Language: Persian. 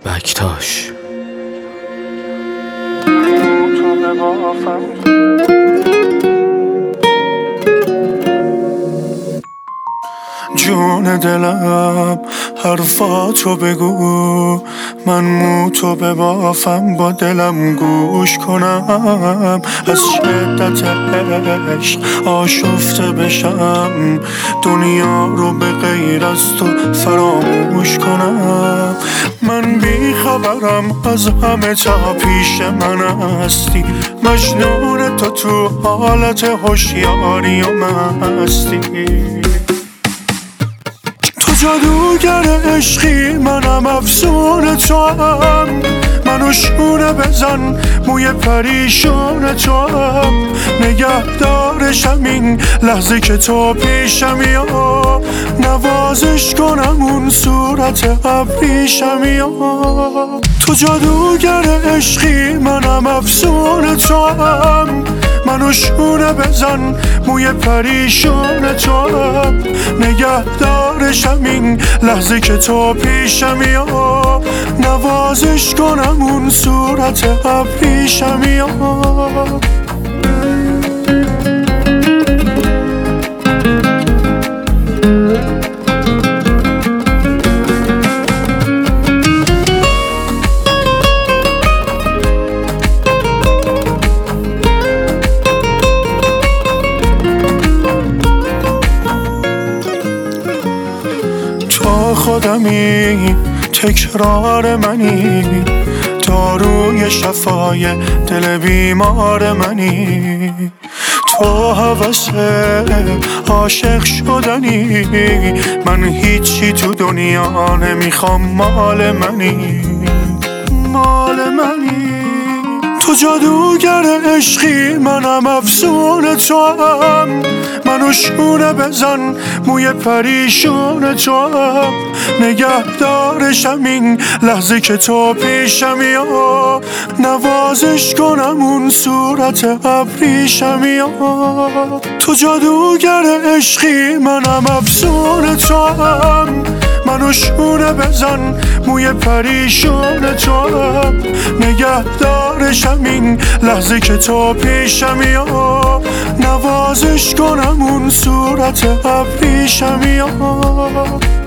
بکتاش جون دلم حرفاتو بگو، من موتو ببافم با دلم گوش کنم، از شدت عشق آشفته بشم، دنیا رو به غیر از تو فراموش کنم. من بیخبرم از همه تا پیش من هستی، مجنون تو حالت هوشیاری و مستی. جادوگر عشقی منم افسون تو هم، منو شونه بزن موی پریشون تو هم، نگهدارشم این لحظه که تو پیشمی یا نوازش کنم اون صورت ابریشمی یا. تو جادوگر عشقی منم افسون تو هم، منو شونه بزن موی پریشون تو هم، نگهدارشم این لحظه که تو پیشمی یا نوازش کنم اون صورت ابریشمی یا. خودمی تکرار منی، داروی شفای دل بیمار منی، تو هوس عاشق شدنی، من هیچی تو دنیا نمیخوام، مال منی مال منی. تو جادوگر عشقی منم افسون تو هم، منو شونه بزن موی پریشون تو هم، نگهدارشم این لحظه که تو پیشمی یا نوازش کنم اون صورت ابریشمی یا. تو جادوگر عشقی منم افسون تو هم، منو شونه بزن موی پریشون تو هم، نگهدارشم این لحظه که تو پیشمی یا نوازش کنم اون صورت ابریشمی یا.